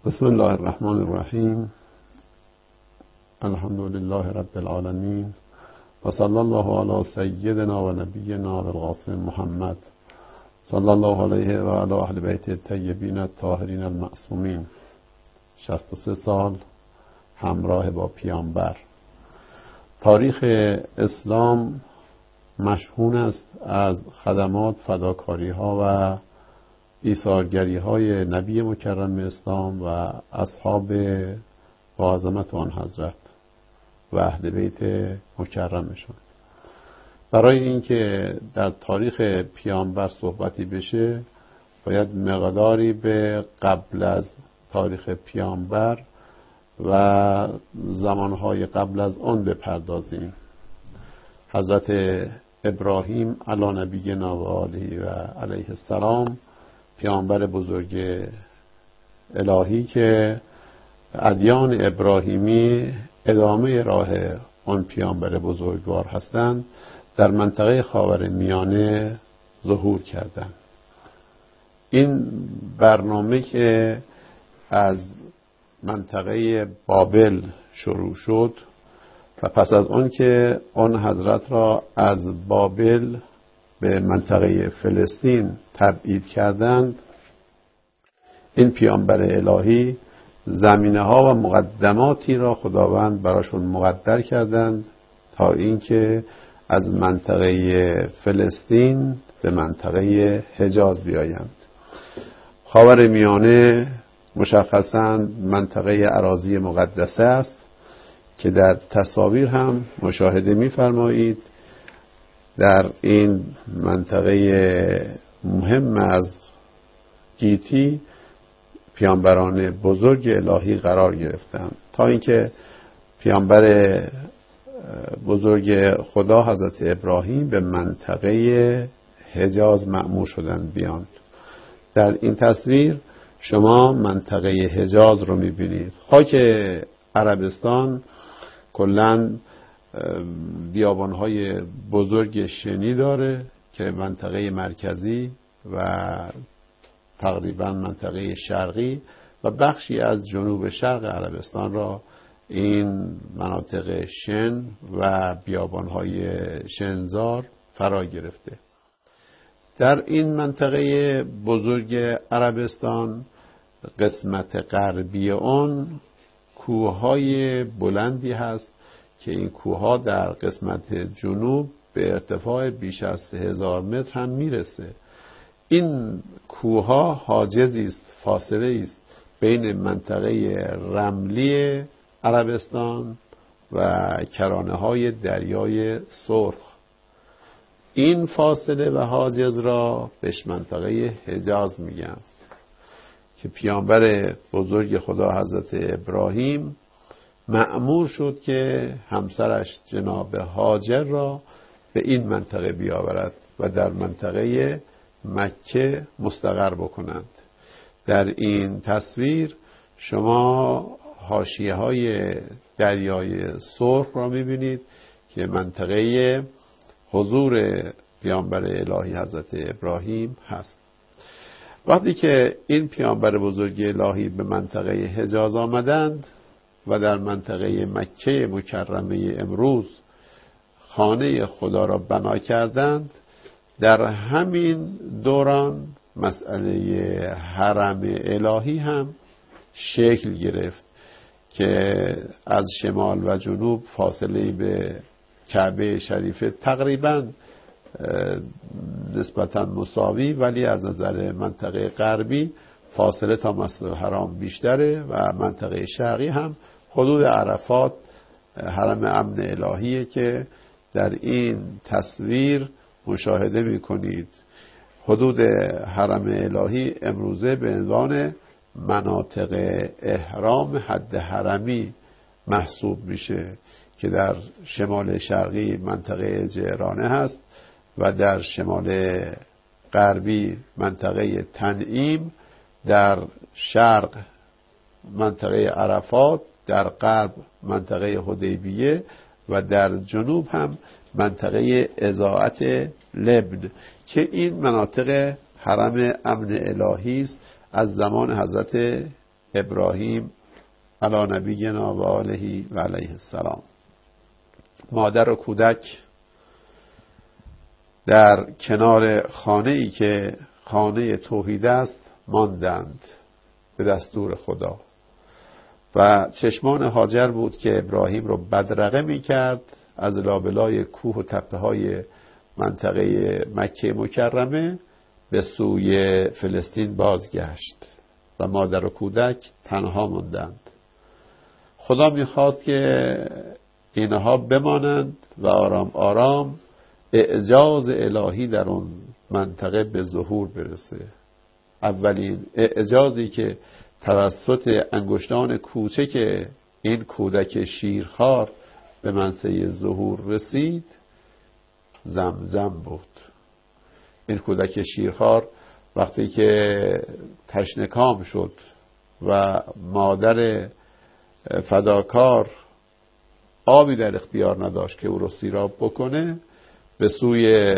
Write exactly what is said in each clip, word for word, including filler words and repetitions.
بسم الله الرحمن الرحیم. الحمد لله رب العالمین و صلی الله علی سیدنا و نبینا القاسم محمد صلی الله علیه و علی اهل بیت الطیبین الطاهرین المعصومین. شصت و سه سال همراه با پیامبر. تاریخ اسلام مشهون است از خدمات، فداکاری ها و ایثارگری های نبی مکرم اسلام و اصحاب با عظمت آن حضرت و اهل بیت مکرمشان. برای اینکه در تاریخ پیامبر صحبتی بشه باید مقداری به قبل از تاریخ پیامبر و زمانهای قبل از آن بپردازیم. حضرت ابراهیم علی نبینا و آله و علیه السلام، پیامبر بزرگ الهی که ادیان ابراهیمی ادامه راه آن پیامبر بزرگوار هستند، در منطقه خاورمیانه ظهور کردند. این برنامه که از منطقه بابل شروع شد و پس از آن که آن حضرت را از بابل به منطقه فلسطین تبعید کردند، این پیامبر الهی زمینه ها و مقدماتی را خداوند براشون مقدر کردند تا اینکه از منطقه فلسطین به منطقه حجاز بیایند. خاورمیانه مشخصاً منطقه اراضی مقدسه است که در تصاویر هم مشاهده می‌فرمایید. در این منطقه مهم از گیتی پیامبران بزرگ الهی قرار گرفتند تا اینکه پیامبر بزرگ خدا حضرت ابراهیم به منطقه حجاز مأمور شدند بیاند. در این تصویر شما منطقه حجاز رو می‌بینید. خاک عربستان کلاً بیابان‌های بزرگ شنی داره که منطقه مرکزی و تقریباً منطقه شرقی و بخشی از جنوب شرق عربستان را این مناطق شن و بیابان‌های شنزار فرا گرفته. در این منطقه بزرگ عربستان قسمت غربی آن کوههای بلندی هست که این کوهها در قسمت جنوب به ارتفاع بیش از سه هزار متر هم میرسه. این کوهها حاجزی است، فاصله است بین منطقه رملی عربستان و کرانه های دریای سرخ. این فاصله و حاجز را بهش منطقه حجاز میگن که پیامبر بزرگ خدا حضرت ابراهیم مأمور شد که همسرش جناب هاجر را به این منطقه بیاورد و در منطقه مکه مستقر بکنند. در این تصویر شما حاشیه های دریای سرخ را میبینید که منطقه حضور پیامبر الهی حضرت ابراهیم هست. وقتی که این پیامبر بزرگ الهی به منطقه حجاز آمدند و در منطقه مکه مکرمه امروز خانه خدا را بنا کردند، در همین دوران مسئله حرم الهی هم شکل گرفت که از شمال و جنوب فاصله به کعبه شریفه تقریباً نسبتاً مساوی، ولی از نظر منطقه غربی فاصله تا مسجد الحرام بیشتره و منطقه شرقی هم حدود عرفات حرم امن الهیه که در این تصویر مشاهده میکنید. حدود حرم الهی امروزه به عنوان مناطق احرام حد حرمی محسوب میشه که در شمال شرقی منطقه جعرانه هست و در شمال غربی منطقه تنعیم، در شرق منطقه عرفات، در غرب منطقه حدیبیه و در جنوب هم منطقه اضاعت لبن که این مناطق حرم امن الهی است از زمان حضرت ابراهیم علی نبینا و آله و علیه السلام. مادر و کودک در کنار خانه ای که خانه توحید است ماندند به دستور خدا و چشمان هاجر بود که ابراهیم رو بدرقه می کرد از لابلای کوه و تپه های منطقه مکه مکرمه به سوی فلسطین بازگشت و مادر و کودک تنها ماندند. خدا میخواست که اینها بمانند و آرام آرام اعجاز الهی در اون منطقه به ظهور برسه. اولین اعجازی که توسط انگشتان کوچک این کودک شیرخوار به منصه ظهور رسید زمزم بود. این کودک شیرخوار وقتی که تشنکام شد و مادر فداکار آبی در اختیار نداشت که او رو سیراب بکنه، به سوی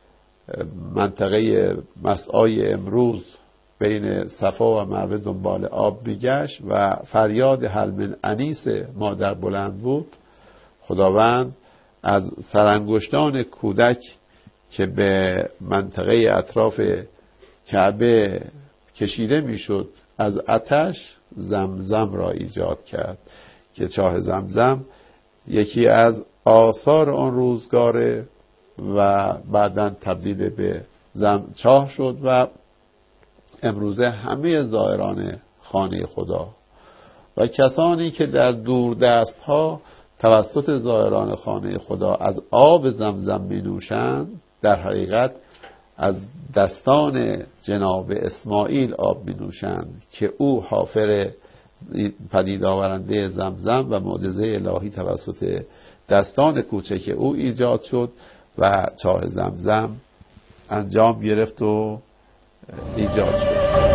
منطقه مسعای امروز بین صفا و مروه دنبال آب میگشت و فریاد هل من انیس مادر بلند بود. خداوند از سرانگشتان کودک که به منطقه اطراف کعبه کشیده میشد از آتش زمزم را ایجاد کرد که چاه زمزم یکی از آثار آن روزگاره و بعداً تبدیل به زم چاه شد و امروزه همه زائران خانه خدا و کسانی که در دوردست ها توسط زائران خانه خدا از آب زمزم می نوشند در حقیقت از دستان جناب اسماعیل آب می نوشند که او حافر پدید آورنده زمزم و معجزه الهی توسط دستان کوچک او ایجاد شد و چاه زمزم انجام گرفت و ایجاد شد.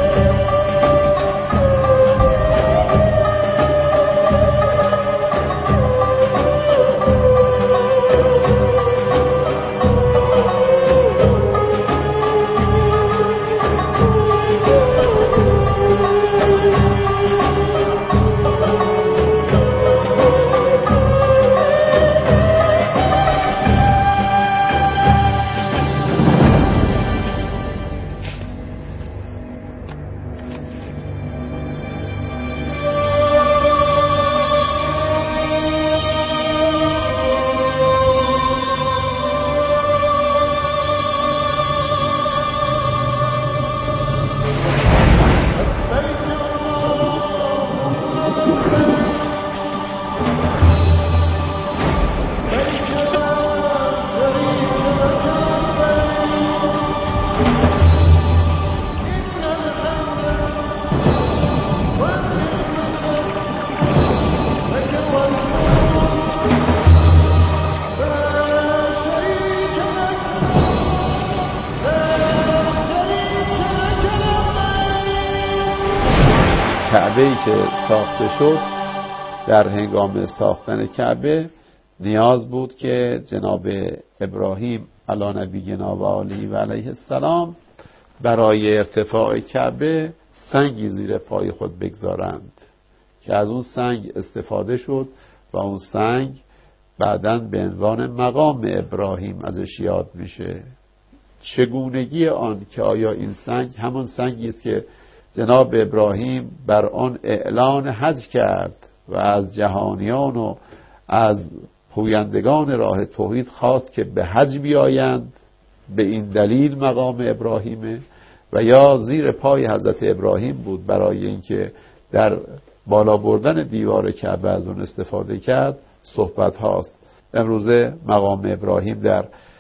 کعبه‌ای که ساخته شد، در هنگام ساختن کعبه نیاز بود که جناب ابراهیم علی نبینا و آله و علیه السلام برای ارتفاع کعبه سنگی زیر پای خود بگذارند که از اون سنگ استفاده شد و اون سنگ بعداً به عنوان مقام ابراهیم ازش یاد میشه. چگونگی آن که آیا این سنگ همون سنگی است که جناب ابراهیم بر آن اعلان حج کرد و از جهانیان و از پویندگان راه توحید خواست که به حج بیایند، به این دلیل مقام ابراهیمه، و یا زیر پای حضرت ابراهیم بود برای اینکه در بالا بردن دیوار کعبه از اون استفاده کرد. صحبت هاست. امروزه مقام ابراهیم در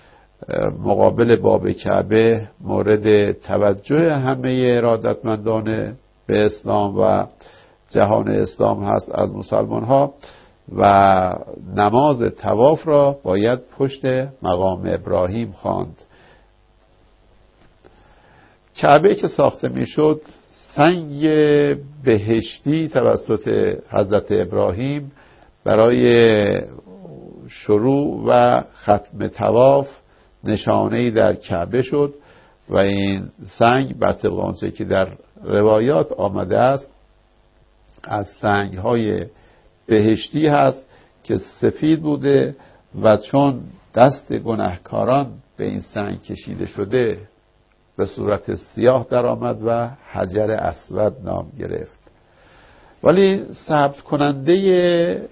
مقابل باب کعبه مورد توجه همه ارادتمندان به اسلام و جهان اسلام هست از مسلمان ها و نماز طواف را باید پشت مقام ابراهیم خواند. کعبه که ساخته میشد سنگ بهشتی توسط حضرت ابراهیم برای شروع و ختم طواف نشانه‌ای در کعبه شد و این سنگ بر طبق آنچه که در روایات آمده است از سنگ‌های بهشتی هست که سفید بوده و چون دست گناهکاران به این سنگ کشیده شده به صورت سیاه در آمد و حجر اسود نام گرفت. ولی ثبت کننده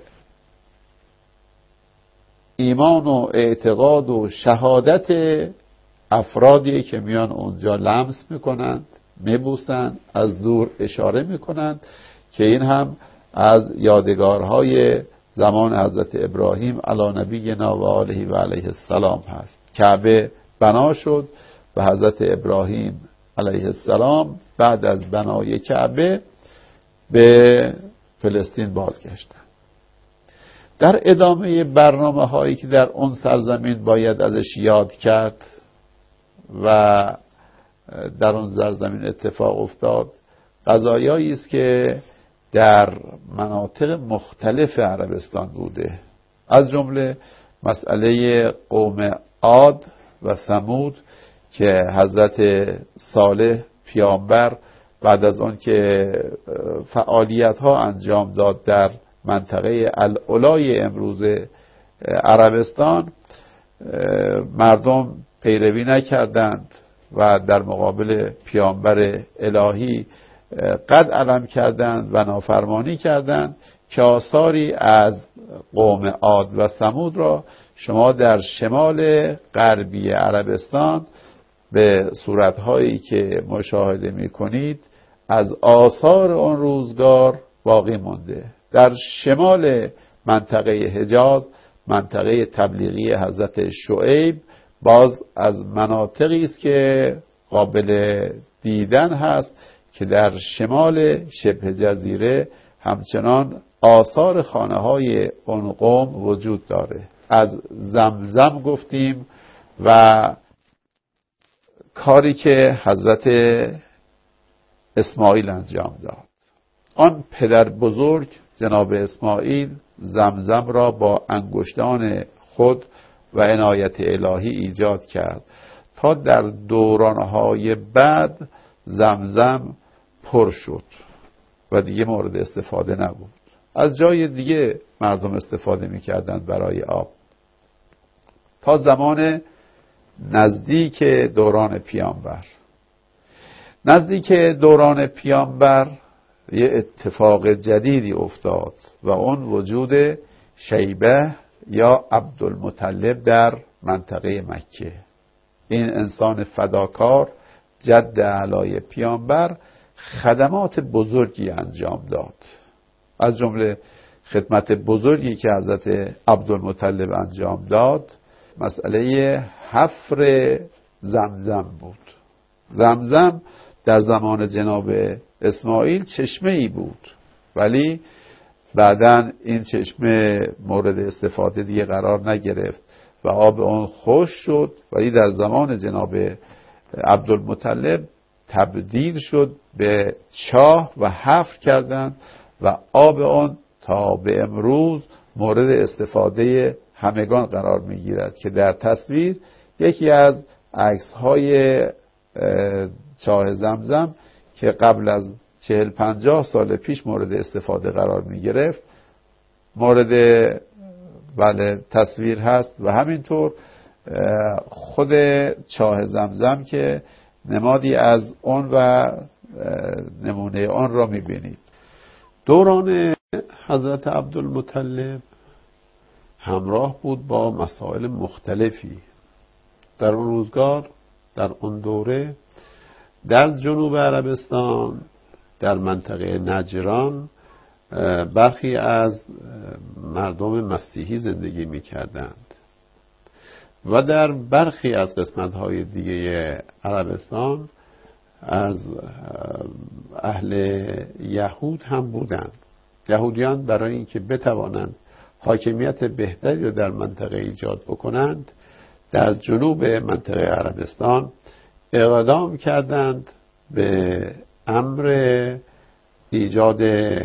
ایمان و اعتقاد و شهادت افرادی که میان اونجا لمس میکنند، میبوسند، از دور اشاره میکنند که این هم از یادگارهای زمان حضرت ابراهیم علی نبینا و آله و علیه السلام هست. کعبه بنا شد و حضرت ابراهیم علیه السلام بعد از بنای کعبه به فلسطین بازگشتند. در ادامه برنامه هایی که در اون سرزمین باید ازش یاد کرد و در اون سرزمین اتفاق افتاد، قضایایی است که در مناطق مختلف عربستان بوده، از جمله مسئله قوم عاد و ثمود که حضرت صالح پیامبر بعد از اون که فعالیت ها انجام داد در منطقه العلای امروز عربستان، مردم پیروی نکردند و در مقابل پیامبر الهی قد علم کردند و نافرمانی کردند که آثاری از قوم عاد و ثمود را شما در شمال غربی عربستان به صورتهایی که مشاهده می کنید از آثار آن روزگار باقی مانده. در شمال منطقه حجاز، منطقه تبلیغی حضرت شعیب، باز از مناطقی است که قابل دیدن هست که در شمال شبه جزیره همچنان آثار خانه های اون قوم وجود داره. از زمزم گفتیم و کاری که حضرت اسماعیل انجام داد. آن پدر بزرگ جناب اسماعیل زمزم را با انگشتان خود و عنایت الهی ایجاد کرد تا در دورانهای بعد زمزم پر شد و دیگه مورد استفاده نبود. از جای دیگه مردم استفاده میکردند برای آب تا زمان نزدیک دوران پیامبر. نزدیک دوران پیامبر یه اتفاق جدیدی افتاد و اون وجود شیبه یا عبدالمطلب در منطقه مکه. این انسان فداکار جد اعلای پیامبر خدمات بزرگی انجام داد، از جمله خدمت بزرگی که حضرت عبدالمطلب انجام داد مسئله حفر زمزم بود. زمزم در زمان جناب اسماعیل چشمه ای بود، ولی بعداً این چشمه مورد استفاده دیگه قرار نگرفت و آب آن خشک شد، ولی در زمان جناب عبدالمطلب تبدیل شد به چاه و حفر کردند و آب آن تا به امروز مورد استفاده همگان قرار میگیرد که در تصویر یکی از عکس‌های چاه زمزم که قبل از چهل پنجاه سال پیش مورد استفاده قرار می گرفت مورد بله تصویر هست و همینطور خود چاه زمزم که نمادی از آن و نمونه آن را می بینید. دوران حضرت عبدالمطلب همراه بود با مسائل مختلفی. در اون روزگار، در اون دوره، در جنوب عربستان، در منطقه نجران، برخی از مردم مسیحی زندگی می کردند و در برخی از قسمت‌های دیگه عربستان از اهل یهود هم بودند. یهودیان برای اینکه بتوانند حاکمیت بهتری رو در منطقه ایجاد بکنند در جنوب منطقه عربستان اقدام کردند به امر ایجاد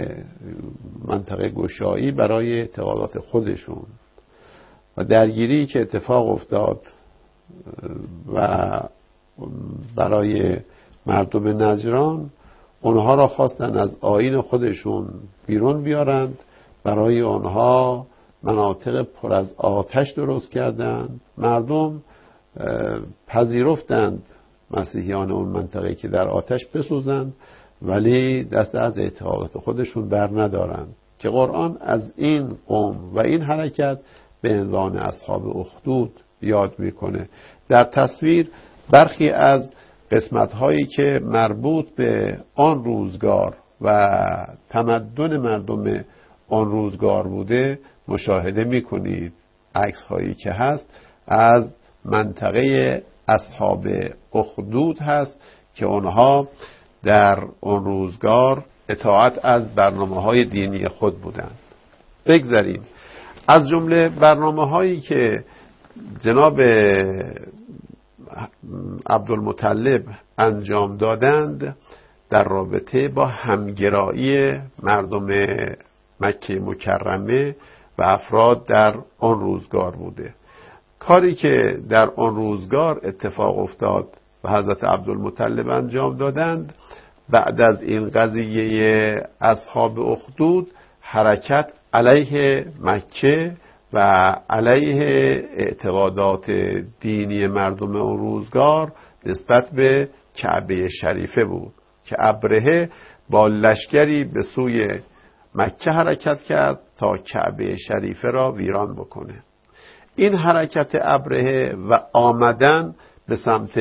منطقه گشایی برای اعتقادات خودشون و درگیری که اتفاق افتاد و برای مردم نجران اونها را خواستن از آیین خودشون بیرون بیارند. برای آنها مناطق پر از آتش درست کردند. مردم پذیرفتند مسیحیان اون منطقه که در آتش بسوزند، ولی دست از اعتقادات خودشون بر ندارند که قرآن از این قوم و این حرکت به عنوان اصحاب اخدود یاد میکنه. در تصویر برخی از قسمت‌هایی که مربوط به آن روزگار و تمدن مردم آن روزگار بوده مشاهده میکنید. عکس‌هایی که هست از منطقه اصحاب اخدود هست که آنها در آن روزگار اطاعت از برنامه‌های دینی خود بودند. بگذاریم از جمله برنامه‌هایی که جناب عبدالمطلب انجام دادند در رابطه با همگرایی مردم مکه مکرمه و افراد در آن روزگار بوده. کاری که در آن روزگار اتفاق افتاد و حضرت عبدالمطلب انجام دادند، بعد از این قضیه اصحاب اخدود حرکت علیه مکه و علیه اعتقادات دینی مردم اون روزگار نسبت به کعبه شریفه بود که ابرهه با لشکری به سوی مکه حرکت کرد تا کعبه شریفه را ویران بکنه. این حرکت ابرهه و آمدن به سمت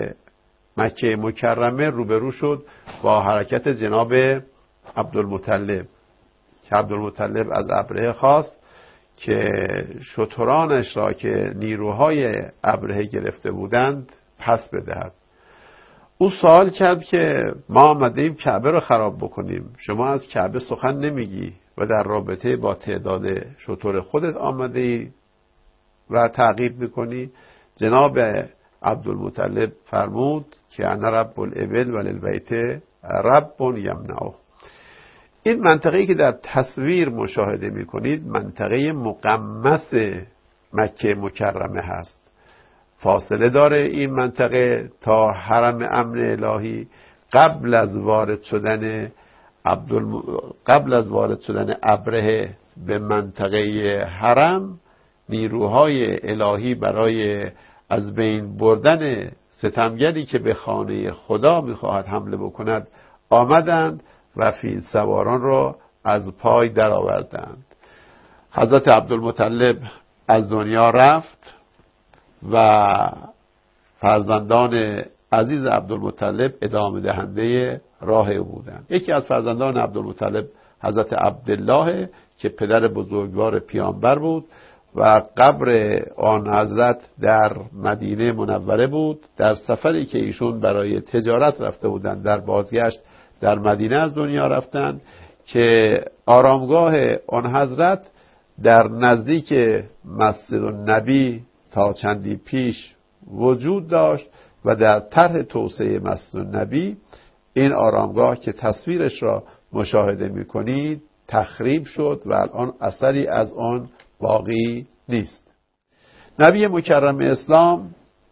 مکه مکرمه روبرو شد با حرکت جناب عبدالمطلب که عبدالمطلب از ابرهه خواست که شترانش را که نیروهای ابرهه گرفته بودند پس بدهد. او سوال کرد که ما آمدیم کعبه را خراب بکنیم، شما از کعبه سخن نمیگی و در رابطه با تعداد شتر خودت آمده ای و تعقیب میکنی. جناب عبدالمطلب فرمود که انا رب الابل وللبیت رب یمنعه. این منطقه‌ای که در تصویر مشاهده میکنید منطقه مقمص مکه مکرمه هست. فاصله داره این منطقه تا حرم امن الهی. قبل از وارد شدن عبدالم... قبل از وارد شدن ابرهه به منطقه حرم، نیروهای الهی برای از بین بردن ستمگری که به خانه خدا میخواهد حمله بکند آمدند و فیل سواران را از پای درآوردند. حضرت عبدالمطلب از دنیا رفت و فرزندان عزیز عبدالمطلب ادامه دهنده راه او بودند. یکی از فرزندان عبدالمطلب حضرت عبدالله که پدر بزرگوار پیامبر بود و قبر آن حضرت در مدینه منوره بود. در سفری که ایشون برای تجارت رفته بودند در بازگشت در مدینه از دنیا رفتند که آرامگاه آن حضرت در نزدیک مسجد النبی تا چندی پیش وجود داشت و در طرح توسعه مسجد النبی این آرامگاه که تصویرش را مشاهده می‌کنید تخریب شد و الان اثری از آن باقی نیست. نبی مکرم اسلام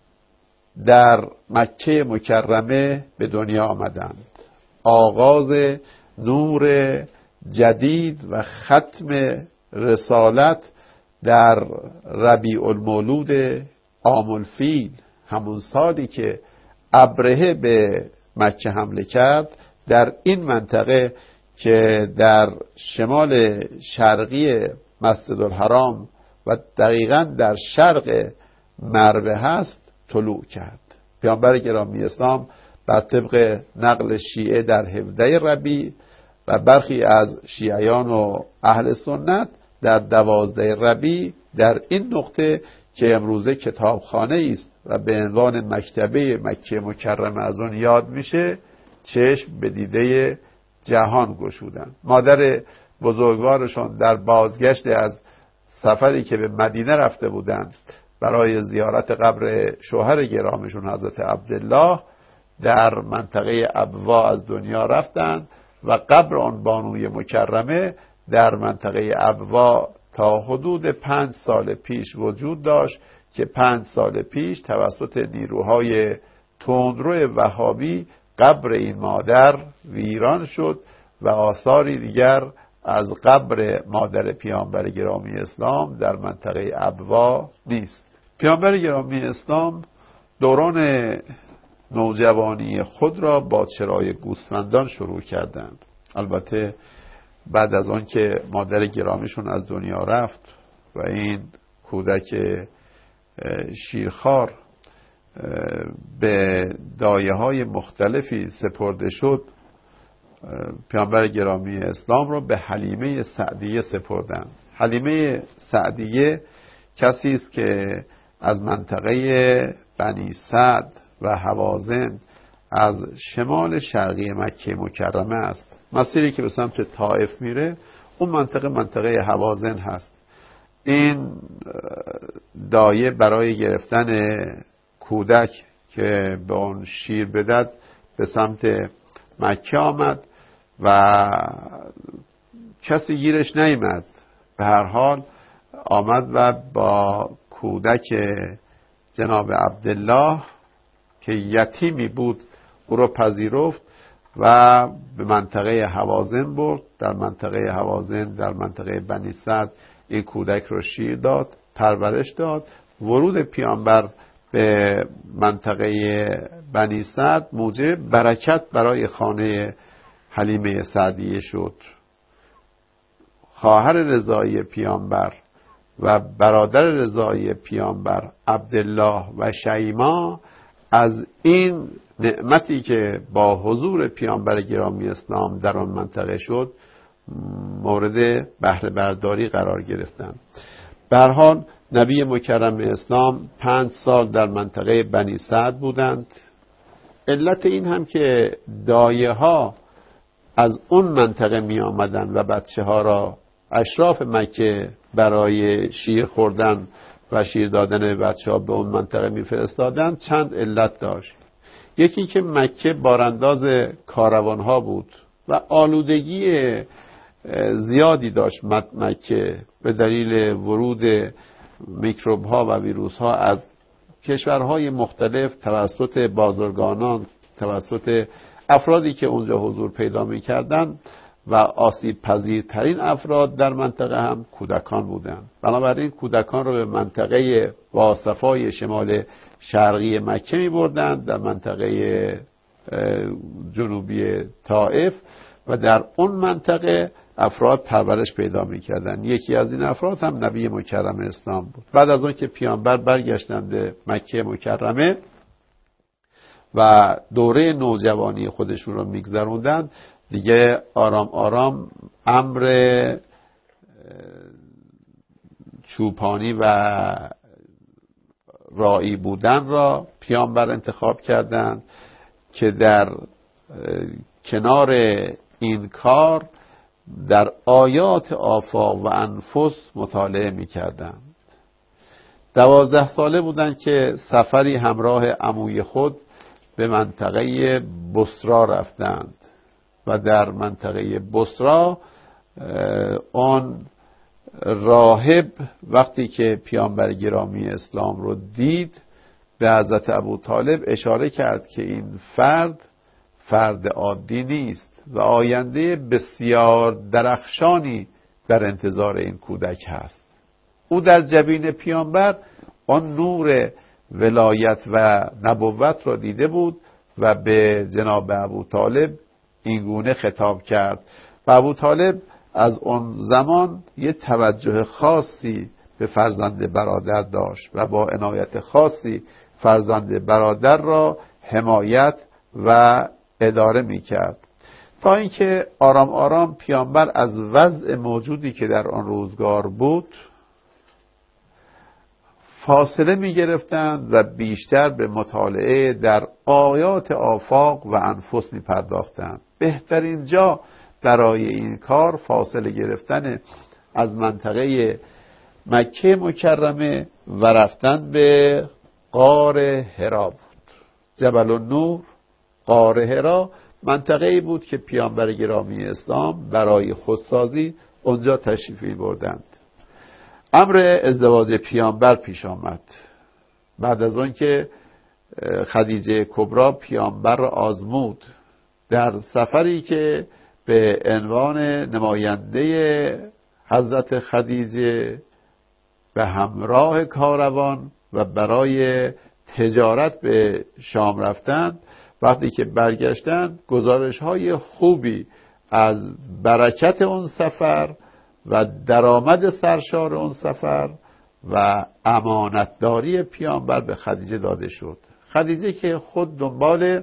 در مکه مکرمه به دنیا آمدند. آغاز نور جدید و ختم رسالت در ربیع المولود عام الفیل، همون سالی که ابرهه به مکه حمله کرد، در این منطقه که در شمال شرقی مسجد الحرام و دقیقاً در شرق مروه هست طلوع کرد. پیامبر گرامی اسلام بر طبق نقل شیعه در هفده ربیع و برخی از شیعیان و اهل سنت در دوازده ربیع در این نقطه که امروزه کتابخانه است و به عنوان مکتبه مکه مکرمه از اون یاد میشه چشم به دیده جهان گشودند. مادر بزرگوارشان در بازگشت از سفری که به مدینه رفته بودند برای زیارت قبر شوهر گرامیشون حضرت عبدالله در منطقه ابوا از دنیا رفتند و قبر آن بانوی مکرمه در منطقه ابوا تا حدود پنج سال پیش وجود داشت که پنج سال پیش توسط نیروهای تندرو وهابی قبر این مادر ویران شد و آثاری دیگر از قبر مادر پیامبر گرامی اسلام در منطقه ابوا نیست. پیامبر گرامی اسلام دوران نوجوانی خود را با چرای گوسفندان شروع کردند. البته بعد از آن که مادر گرامیشون از دنیا رفت و این کودک شیرخوار به دایه های مختلفی سپرده شد، پیامبر گرامی اسلام رو به حلیمه سعدیه سپردند. حلیمه سعدیه کسی است که از منطقه بنی سعد و هوازن از شمال شرقی مکه مکرمه است. مسیری که به سمت طائف میره اون منطقه منطقه هوازن هست. این دایه برای گرفتن کودک که به اون شیر بدد به سمت مکه آمد و کسی گیرش نیامد. به هر حال آمد و با کودک جناب عبدالله که یتیمی بود او را پذیرفت و به منطقه هوازن برد. در منطقه هوازن در منطقه بنی سعد این کودک را شیر داد، پرورش داد. ورود پیامبر به منطقه بنی سعد موجب برکت برای خانه حلیمه سعدیه شد. خواهر رضایی پیامبر و برادر رضایی پیامبر عبدالله و شیما از این نعمتی که با حضور پیامبر گرامی اسلام در آن منطقه شد مورد بهره برداری قرار گرفتند. به هر حال نبی مکرم اسلام پنج سال در منطقه بنی سعد بودند. علت این هم که دایه ها از اون منطقه می آمدن و بچه ها را اشراف مکه برای شیر خوردن و شیر دادن به بچه ها به اون منطقه می فرستادن چند علت داشت. یکی که مکه بارانداز کاروان ها بود و آلودگی زیادی داشت مکه به دلیل ورود میکروب ها و ویروس ها از کشورهای مختلف توسط بازرگانان، توسط افرادی که اونجا حضور پیدا می‌کردند و آسیب پذیرترین افراد در منطقه هم کودکان بودند. بنابراین کودکان رو به منطقه با صفای شمال شرقی مکه می‌بردند، در منطقه جنوبی طائف و در اون منطقه افراد پرورش پیدا می‌کردند. یکی از این افراد هم نبی مکرم اسلام بود. بعد از آن که پیامبر برگشتند به مکه مکرمه و دوره نوجوانی خودشون رو میگذروندن، دیگه آرام آرام امر چوپانی و راعی بودن را پیامبر انتخاب کردند که در کنار این کار در آیات آفاق و انفس مطالعه میکردند. دوازده ساله بودند که سفری همراه عموی خود به منطقه بصرا رفتند و در منطقه بصرا آن راهب وقتی که پیامبر گرامی اسلام رو دید به حضرت ابوطالب اشاره کرد که این فرد فرد عادی نیست و آینده بسیار درخشانی در انتظار این کودک هست. او در جبین پیامبر آن نور ولایت و نبوت را دیده بود و به جناب ابوطالب این گونه خطاب کرد و ابوطالب از اون زمان یه توجه خاصی به فرزند برادر داشت و با عنایت خاصی فرزند برادر را حمایت و اداره می کرد تا اینکه آرام آرام پیامبر از وضع موجودی که در آن روزگار بود فاصله می گرفتند و بیشتر به مطالعه در آیات آفاق و انفس می پرداختند. بهترین جا برای این کار فاصله گرفتن از منطقه مکه مکرمه و رفتن به غار حرا بود. جبل النور، غار حرا منطقه‌ای بود که پیامبر گرامی اسلام برای خودسازی اونجا تشریف بردند. امر ازدواج پیامبر پیش آمد. بعد از آن که خدیجه کبری پیامبر آزمود در سفری که به عنوان نماینده حضرت خدیجه به همراه کاروان و برای تجارت به شام رفتند. وقتی که برگشتند گزارش های خوبی از برکت اون سفر و درآمد سرشار اون سفر و امانتداری پیامبر به خدیجه داده شد. خدیجه که خود دنبال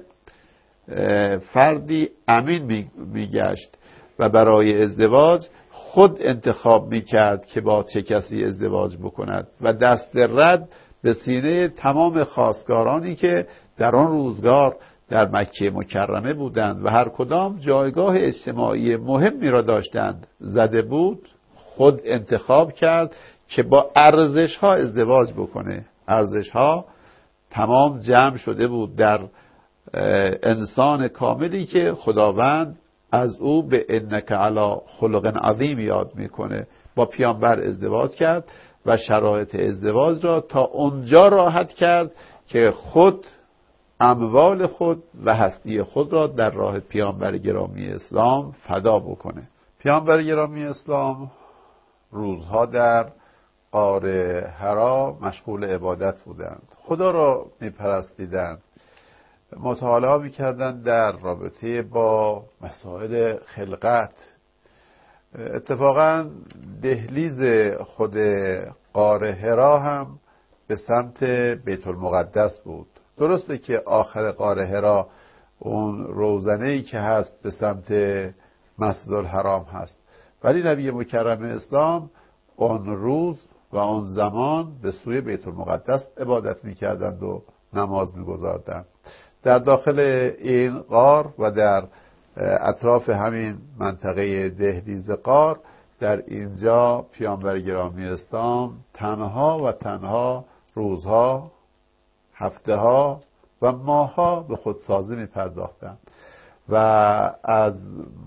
فردی امین میگشت و برای ازدواج خود انتخاب میکرد که با چه کسی ازدواج بکند و دست رد به سینه تمام خواستگارانی که در آن روزگار در مکه مکرمه بودند و هر کدام جایگاه اجتماعی مهمی را داشتند زده بود، خود انتخاب کرد که با ارزش ها ازدواج بکنه. ارزش ها تمام جمع شده بود در انسان کاملی که خداوند از او به انک علی خلق عظیم یاد میکنه. با پیامبر ازدواج کرد و شرایط ازدواج را تا اونجا راحت کرد که خود اموال خود و هستی خود را در راه پیامبر گرامی اسلام فدا بکنه. پیامبر گرامی اسلام روزها در غار حرا مشغول عبادت بودند، خدا را میپرستیدند، مطالعه میکردند در رابطه با مسائل خلقت. اتفاقا دهلیز خود غار حرا هم به سمت بیت المقدس بود. درسته که آخر غار حرا اون روزنه‌ای که هست به سمت مسجد الحرام هست، ولی نبی مکرم اسلام اون روز و اون زمان به سوی بیت المقدس عبادت میکردند و نماز میگذاردند. در داخل این غار و در اطراف همین منطقه دهلیز غار، در اینجا پیامبر گرامی اسلام تنها و تنها روزها، هفته ها و ماهها به خودسازی می پرداختند و از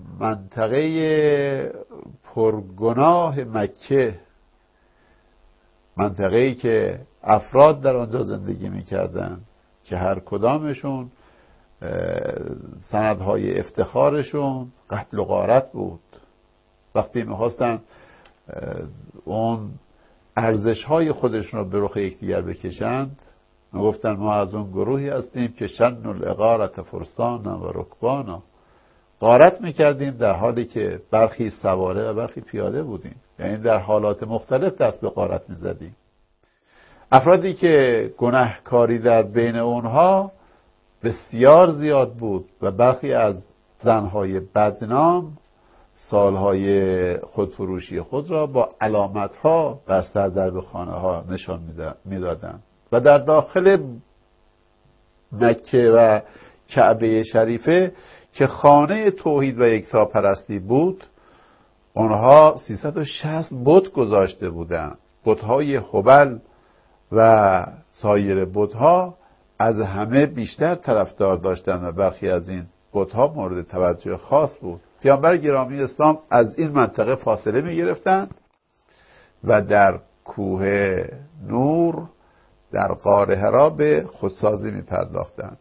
منطقه پرگناه مکه، منطقه‌ای که افراد در آنجا زندگی می کردند که هر کدامشون سندهای افتخارشون قتل و غارت بود، وقتی می‌خواستن اون ارزش‌های خودشون رو به رخ یکدیگر بکشند میگفتن ما از اون گروهی هستیم که شن الغارت فرسانا و رکبانا، غارت میکردیم در حالی که برخی سواره و برخی پیاده بودیم، یعنی در حالات مختلف دست به غارت میزدیم. افرادی که گناهکاری در بین اونها بسیار زیاد بود و برخی از زنهای بدنام سالهای خودفروشی خود را با علامتها بر سر درب خانه ها نشان میدادند و در داخل مکه و کعبه شریفه که خانه توحید و یکتاپرستی بود، آنها سیصد و شصت بت گذاشته بودند. بت‌های هبل و سایر بت‌ها از همه بیشتر طرفدار داشتند و برخی از این بت‌ها مورد توجه خاص بود. پیامبر گرامی اسلام از این منطقه فاصله می گرفتند و در کوه نور در غار حرا به خودسازی می پرداختند.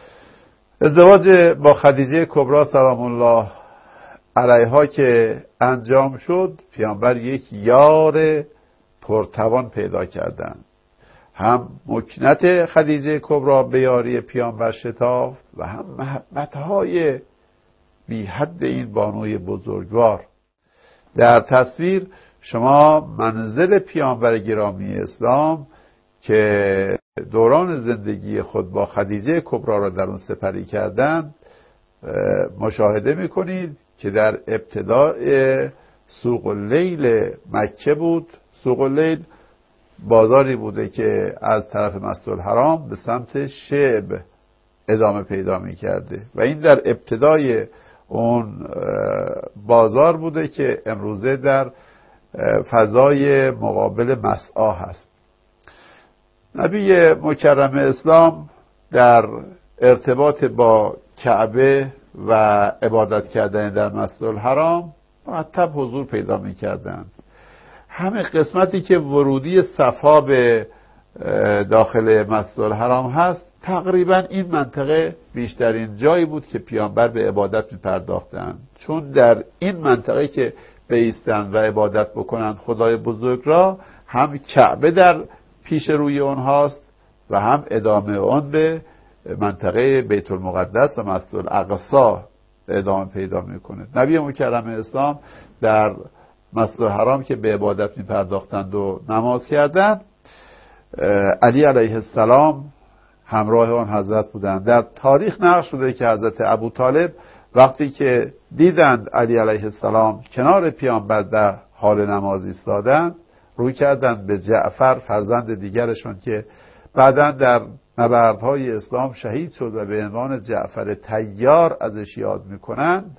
ازدواج با خدیجه کبری سلام الله علیها که انجام شد، پیامبر یک یار پرتوان پیدا کردند. هم مکنت خدیجه کبری به یاری پیامبر شتافت و هم محبت‌های بی حد این بانوی بزرگوار. در تصویر شما منزل پیامبر گرامی اسلام که دوران زندگی خود با خدیجه کبری را در اون سپری کردند مشاهده میکنید که در ابتدای سوق اللیل مکه بود. سوق اللیل بازاری بوده که از طرف مسجد الحرام به سمت شعب ادامه پیدا میکرده و این در ابتدای اون بازار بوده که امروزه در فضای مقابل مسعی هست. نبی مکرم اسلام در ارتباط با کعبه و عبادت کردن در مسجد الحرام مرتب حضور پیدا می‌کردند. همه قسمتی که ورودی صفا به داخل مسجد الحرام هست تقریبا این منطقه بیشترین جایی بود که پیامبر به عبادت می‌پرداختند، چون در این منطقه که بایستند و عبادت بکنند خدای بزرگ را، هم کعبه در پیش روی اونهاست و هم ادامه اون به منطقه بیت المقدس و مسجد الاقصی ادامه پیدا میکنه. نبی مکرم اسلام در مسجد الحرام که به عبادت میپرداختند و نماز کردند، علی علیه السلام همراه آن حضرت بودند. در تاریخ نقل شده که حضرت ابوطالب وقتی که دیدند علی علیه السلام کنار پیامبر در حال نماز ایستادند، روی کردند به جعفر فرزند دیگرشون که بعداً در نبردهای اسلام شهید شد و به عنوان جعفر طیار ازش یاد میکنند.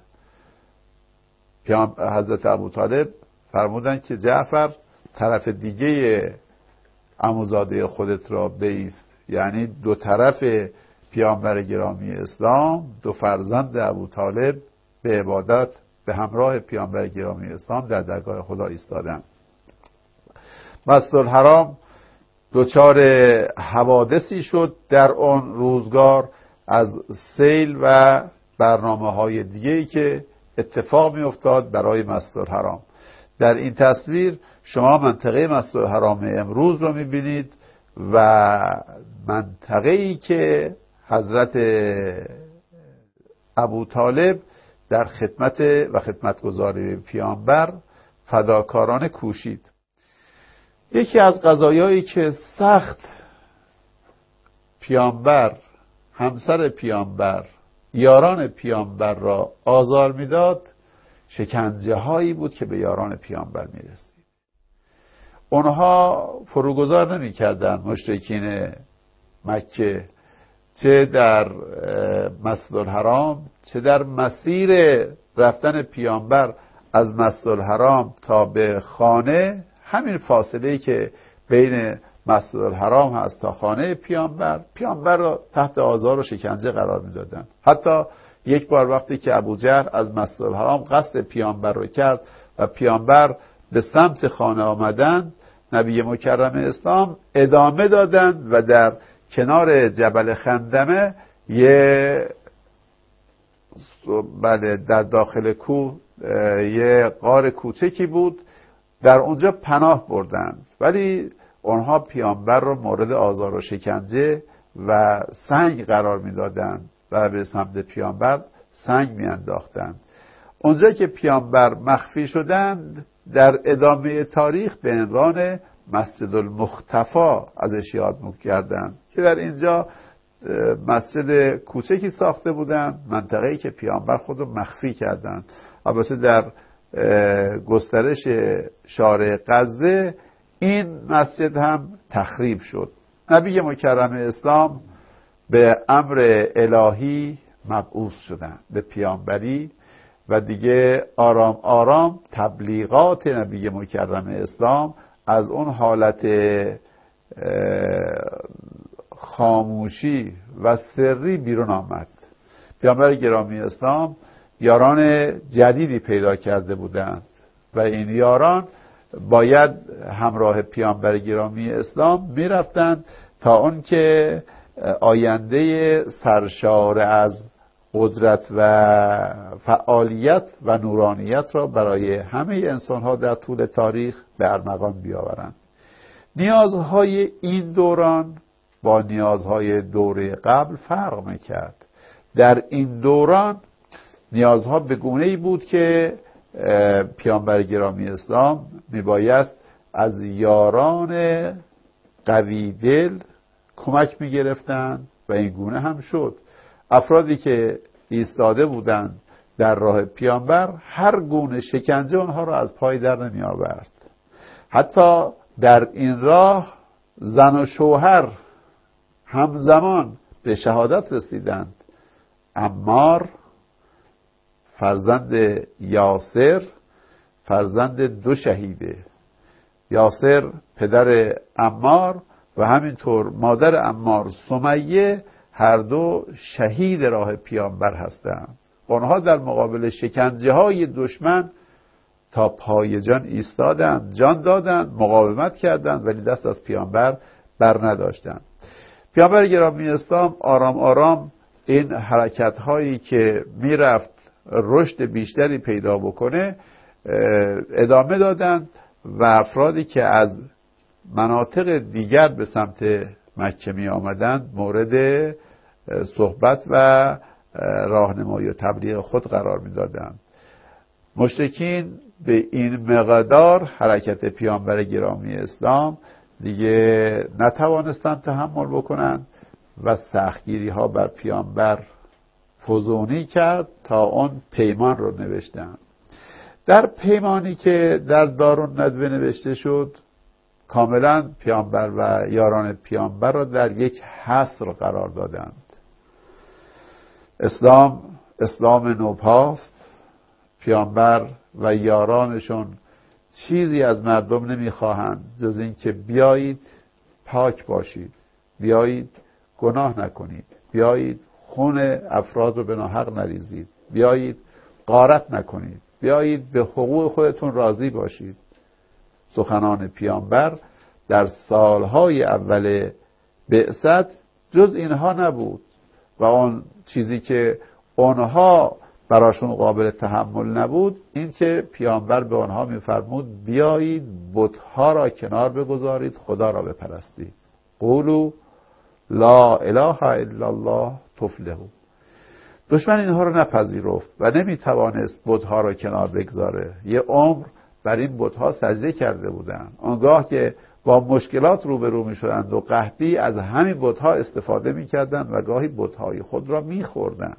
حضرت ابوطالب فرمودند که جعفر طرف دیگه عموزاده خودت را بایست، یعنی دو طرف پیامبر گرامی اسلام، دو فرزند ابوطالب به عبادت به همراه پیامبر گرامی اسلام در درگاه خدا ایستادند. مسجد الحرام دچار حوادثی شد در آن روزگار از سیل و برنامه‌های دیگه‌ای که اتفاق می‌افتاد برای مسجد الحرام. در این تصویر شما منطقه مسجد الحرام امروز رو می‌بینید و منطقه‌ای که حضرت ابوطالب در خدمت و خدمتگزاری پیامبر فداکارانه کوشید. یکی از قضایایی که سخت پیامبر، همسر پیامبر، یاران پیامبر را آزار میداد، شکنجه هایی بود که به یاران پیامبر میرسید. اونها فروگذار نمی کردن مشرکین مکه، چه در مسجد الحرام چه در مسیر رفتن پیامبر از مسجد الحرام تا به خانه. همین فاصله‌ای که بین مسجد الحرام هست تا خانه پیامبر، پیامبر را تحت آزار و شکنجه قرار می‌دادند. حتی یک بار وقتی که ابوجهل از مسجد الحرام قصد پیامبر رو کرد و پیامبر به سمت خانه آمدند، نبی مکرم اسلام ادامه دادند و در کنار جبل خندمه یه بله در داخل کوه یه غار کوچکی بود، در اونجا پناه بردند، ولی اونها پیامبر رو مورد آزار و شکنجه و سنگ قرار میدادند و به سمت پیامبر سنگ میانداختند. اونجا که پیامبر مخفی شدند، در ادامه تاریخ به عنوان مسجد المختفی ازش یاد می‌کردند که در اینجا مسجد کوچکی ساخته بودند، منطقه‌ای که پیامبر خود رو مخفی کردند. البته در گسترش شارع غزه این مسجد هم تخریب شد. نبی مکرم اسلام به امر الهی مبعوث شدند به پیامبری و دیگه آرام آرام تبلیغات نبی مکرم اسلام از اون حالت خاموشی و سری بیرون آمد. پیامبر گرامی اسلام یاران جدیدی پیدا کرده بودند و این یاران باید همراه پیامبر گرامی اسلام میرفتند تا اون که آینده سرشار از قدرت و فعالیت و نورانیت را برای همه انسان‌ها در طول تاریخ به ارمغان بیاورند. نیازهای این دوران با نیازهای دوره قبل فرق می‌کرد. در این دوران نیازها به گونه‌ای بود که پیامبر گرامی اسلام میبایست از یاران قوی دل کمک میگرفتند و این گونه هم شد. افرادی که ایستاده بودند در راه پیامبر، هر گونه شکنجه آنها را از پای در نمی آورد. حتی در این راه زن و شوهر همزمان به شهادت رسیدند. عمار فرزند یاسر، فرزند دو شهیده، یاسر پدر عمار و همینطور مادر عمار سمیه، هر دو شهید راه پیامبر هستند. آنها در مقابل شکنجه های دشمن تا پای جان ایستادند، جان دادند، مقاومت کردند، ولی دست از پیامبر بر نداشتند. پیامبر گرامی اسلام آرام آرام این حرکت هایی که میرفت رشد بیشتری پیدا بکنه ادامه دادند و افرادی که از مناطق دیگر به سمت مکه می آمدند مورد صحبت و راهنمایی و تبلیغ خود قرار می دادند. مشرکین به این مقدار حرکت پیامبر گرامی اسلام دیگه نتوانستند تحمل بکنند و سختگیری ها بر پیامبر فزونی کرد تا اون پیمان رو نوشتند. در پیمانی که در دارالندوه نوشته شد کاملا پیامبر و یاران پیامبر را در یک حصر قرار دادند. اسلام اسلام نوپاست، پیامبر و یارانشون چیزی از مردم نمیخواهند جز این که بیایید پاک باشید، بیایید گناه نکنید، بیایید خون افراد رو به ناحق نریزید، بیایید غارت نکنید، بیایید به حقوق خودتون راضی باشید. سخنان پیامبر در سالهای اول بعثت جز اینها نبود و اون چیزی که اونها براشون قابل تحمل نبود این که پیامبر به آنها میفرمود بیایید بت‌ها را کنار بگذارید، خدا را بپرستید. قولوا لا اله الا الله تفلحوا. دشمن اینها رو نپذیرفت و نمیتوانست بت‌ها را کنار بگذاره. یه عمر بر این بت‌ها سجده کرده بودند. آنگاه که با مشکلات روبرو میشدند و قحطی از همین بت‌ها استفاده میکردند و گاهی بت‌های خود را میخوردند.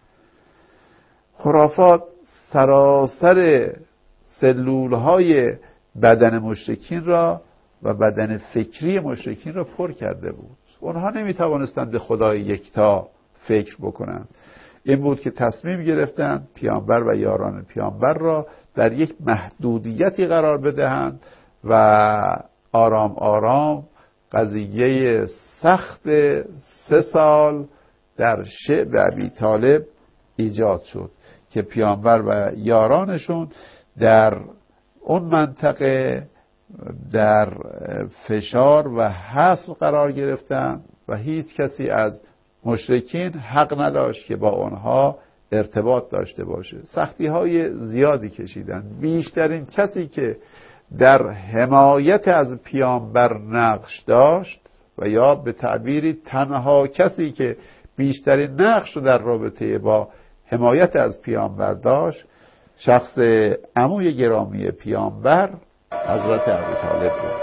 خرافات سراسر سلولهای بدن مشرکین را و بدن فکری مشرکین را پر کرده بود. اونها نمیتوانستند به خدای یکتا فکر بکنند. این بود که تصمیم گرفتند پیامبر و یاران پیامبر را در یک محدودیتی قرار بدهند و آرام آرام قضیه سخت سه سال در شعب ابی طالب ایجاد شد که پیامبر و یارانشون در اون منطقه در فشار و حصر قرار گرفتن و هیچ کسی از مشرکین حق نداشت که با آنها ارتباط داشته باشه. سختی های زیادی کشیدن. بیشترین کسی که در حمایت از پیامبر نقش داشت و یا به تعبیری تنها کسی که بیشترین نقش رو در رابطه با حمایت از پیامبر داشت شخص عموی گرامی پیامبر حضرت ابوطالب بود.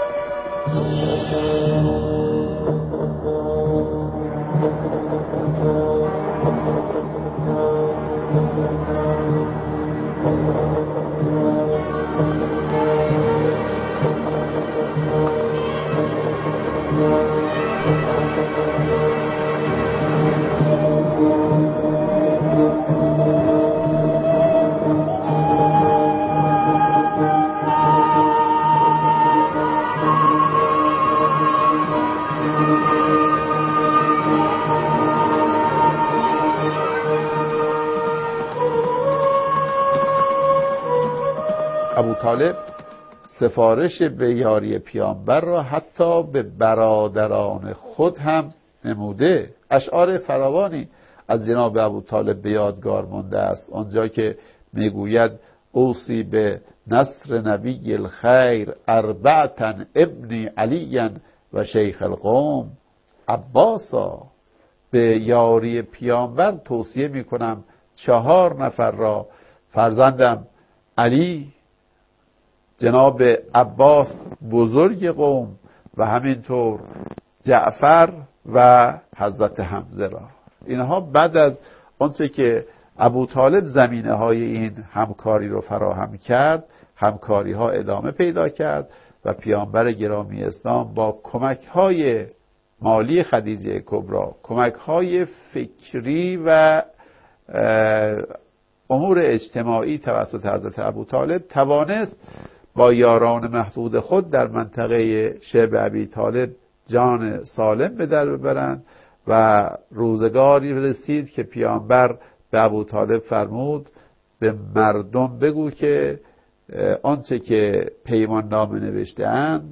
ابوطالب سفارش به یاری پیامبر را حتی به برادران خود هم نموده. اشعار فراوانی از جناب ابوطالب به یادگار مانده است. آنجا که میگوید اوصی به نصر نبی الخیر اربعتا ابنی علی و شیخ القوم عباسا. به یاری پیامبر توصیه میکنم چهار نفر را، فرزندم علی، جناب عباس بزرگ قوم و همینطور جعفر و حضرت حمزه را. اینها بعد از آنچه که ابوطالب زمینه های این همکاری رو فراهم کرد، همکاری ها ادامه پیدا کرد و پیامبر گرامی اسلام با کمک های مالی خدیجه کبری، کمک های فکری و امور اجتماعی توسط حضرت ابوطالب توانست با یاران محدود خود در منطقه شعب ابی طالب جان سالم به در ببرند و روزگاری رسید که پیامبر به ابوطالب فرمود به مردم بگو که آنچه که پیمان نامه نوشته اند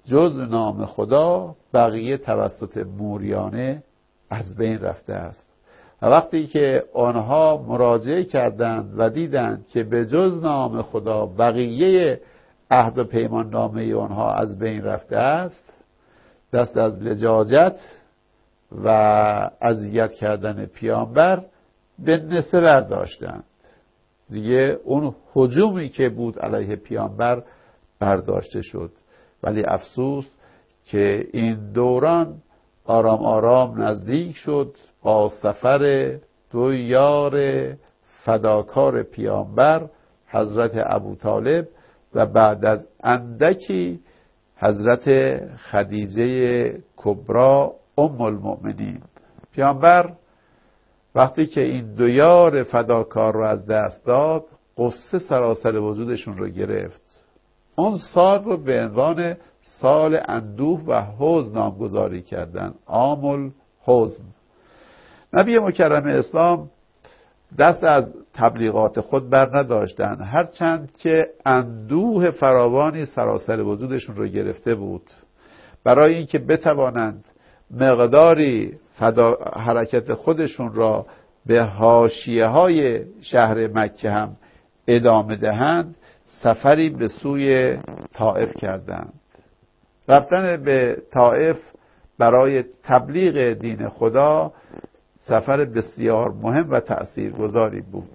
جز نام خدا بقیه توسط موریانه از بین رفته است. و وقتی که آنها مراجعه کردند و دیدند که به جز نام خدا بقیه عهد و پیمان نامه آنها از بین رفته است، دست از لجاجت و اذیت کردن پیامبر به نسه برداشتند. دیگه اون هجومی که بود علیه پیامبر برداشته شد. ولی افسوس که این دوران آرام آرام نزدیک شد با سفر دو یار فداکار پیامبر، حضرت ابوطالب و بعد از اندکی حضرت خدیجه کبرا ام المؤمنین. پیامبر وقتی که این دو یار فداکار رو از دست داد، غصه سراسر وجودشون رو گرفت. اون سال رو به عنوان سال اندوه و حزن نامگذاری کردن، عام الحزن. نبی مکرم اسلام دست از تبلیغات خود بر نداشتند، هرچند که اندوه فراوانی سراسر وجودشون رو گرفته بود. برای اینکه بتوانند مقداری فدا... حرکت خودشون را به حاشیه‌های شهر مکه هم ادامه دهند، سفری به سوی طائف کردند. رفتن به طائف برای تبلیغ دین خدا سفر بسیار مهم و تأثیرگذاری بود.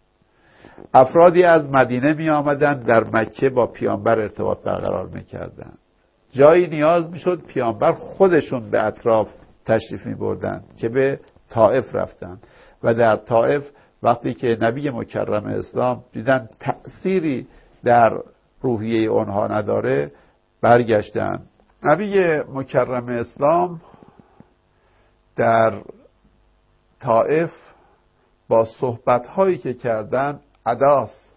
افرادی از مدینه می آمدند در مکه با پیامبر ارتباط برقرار می کردند. جایی نیاز می شد پیامبر خودشون به اطراف تشریف می بردند که به طائف رفتند و در طائف وقتی که نبی مکرم اسلام دیدن تأثیری در روحیه آنها نداره، برگشتند. نبی مکرم اسلام در طائف با صحبت‌هایی که کردن، عداس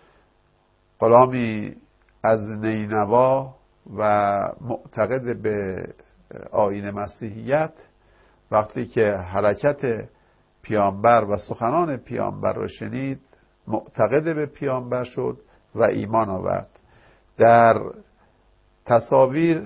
غلامی از نینوا و معتقد به آیین مسیحیت، وقتی که حرکت پیامبر و سخنان پیامبر رو شنید، معتقد به پیامبر شد و ایمان آورد. در تصاویر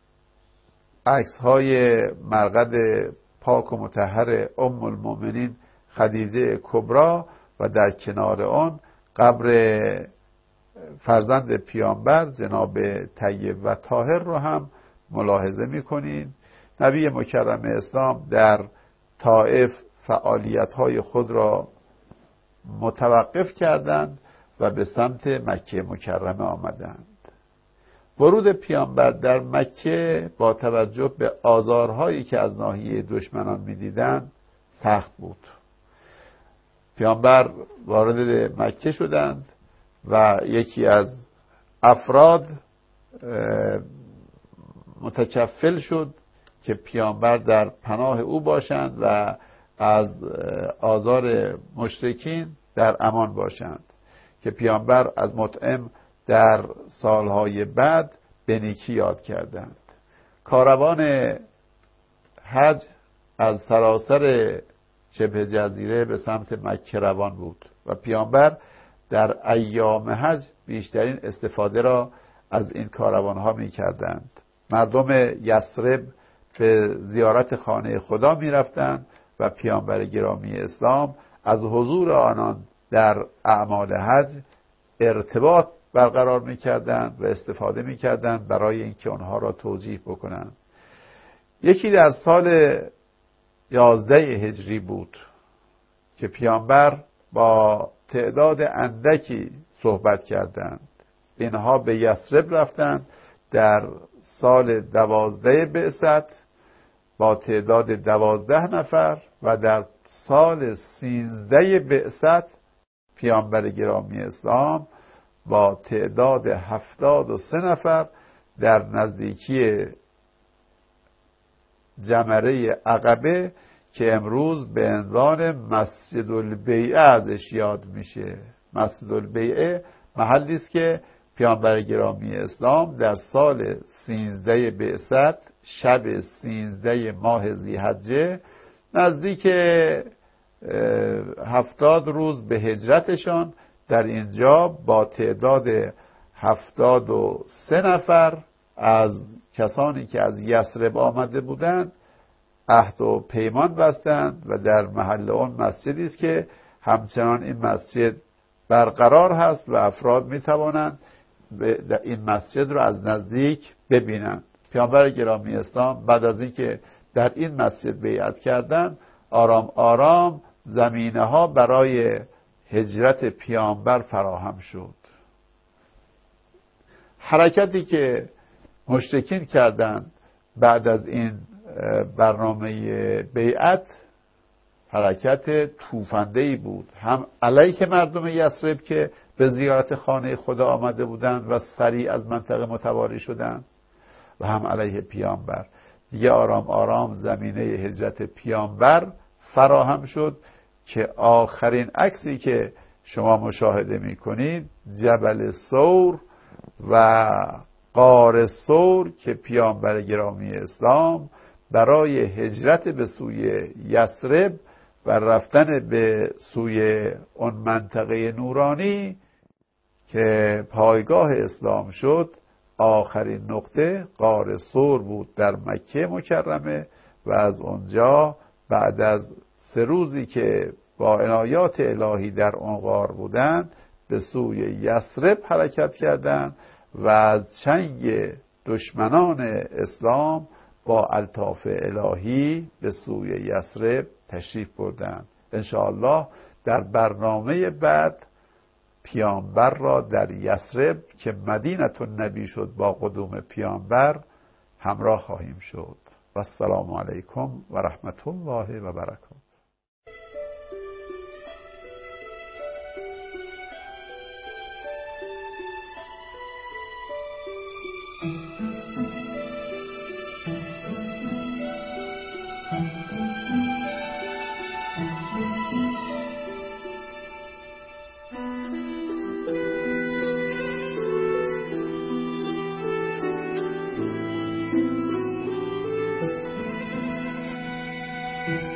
عکس‌های مرقد پاک و مطهر ام المؤمنین خدیجه کبرا و در کنار آن قبر فرزند پیامبر جناب طیب و طاهر رو هم ملاحظه می‌کنید. نبی مکرم اسلام در طائف فعالیت‌های خود را متوقف کردند و به سمت مکه مکرمه آمدند. ورود پیامبر در مکه با توجه به آزارهایی که از ناحیه دشمنان می‌دیدند سخت بود. پیامبر وارد مکه شدند و یکی از افراد متکفل شد که پیامبر در پناه او باشند و از آزار مشرکین در امان باشند، که پیامبر از مطعم در سالهای بعد به نیکی یاد کردند. کاروان حج از سراسر شبه جزیره به سمت مکه روان بود و پیامبر در ایام حج بیشترین استفاده را از این کاروانها می کردند. مردم یثرب به زیارت خانه خدا می رفتند و پیامبر گرامی اسلام از حضور آنان در اعمال حج ارتباط برقرار می کردند و استفاده می کردند برای اینکه آنها را توجیه بکنند. یکی در سال یازده هجری بود که پیامبر با تعداد اندکی صحبت کردند. اینها به یثرب رفتند در سال دوازده بعثت با تعداد دوازده نفر و در سال سیزده بعثت پیامبر گرامی اسلام با تعداد هفتاد و سه نفر در نزدیکی جمره عقبه که امروز به عنوان مسجد البیعه ازش یاد میشه. مسجد البیعه محلی است که پیامبر گرامی اسلام در سال سیزده بعثت شب سیزده ماه ذی‌حجه نزدیک هفتاد روز به هجرتشان در اینجا با تعداد هفتاد و سه نفر از کسانی که از یثرب آمده بودند عهد و پیمان بستند و در محل اون مسجدی است که همچنان این مسجد برقرار هست و افراد می توانند این مسجد رو از نزدیک ببینند. پیامبر گرامی اسلام بعد از اینکه در این مسجد بیعت کردند، آرام آرام زمینه ها برای هجرت پیامبر فراهم شد. حرکتی که مشرکین کردند بعد از این برنامه بیعت حرکت توفنده‌ای بود، هم علیه مردم یثرب که به زیارت خانه خدا آمده بودند و سریع از منطقه متواری شدند، و هم علیه پیامبر. دیگه آرام آرام زمینه هجرت پیامبر فراهم شد که آخرین عکسی که شما مشاهده می‌کنید جبل ثور و غار ثور که پیامبر گرامی اسلام برای هجرت به سوی یثرب و رفتن به سوی اون منطقه نورانی که پایگاه اسلام شد، آخرین نقطه غار ثور بود در مکه مکرمه و از اونجا بعد از سه روزی که با عنایات الهی در اون غار بودند به سوی یثرب حرکت کردند و از چنگ دشمنان اسلام با الطاف الهی به سوی یثرب تشریف بردند. انشاءالله در برنامه بعد پیامبر را در یثرب که مدینه النبی شد با قدوم پیامبر همراه خواهیم شد. و السلام علیکم و رحمت الله و برکاته. Thank you.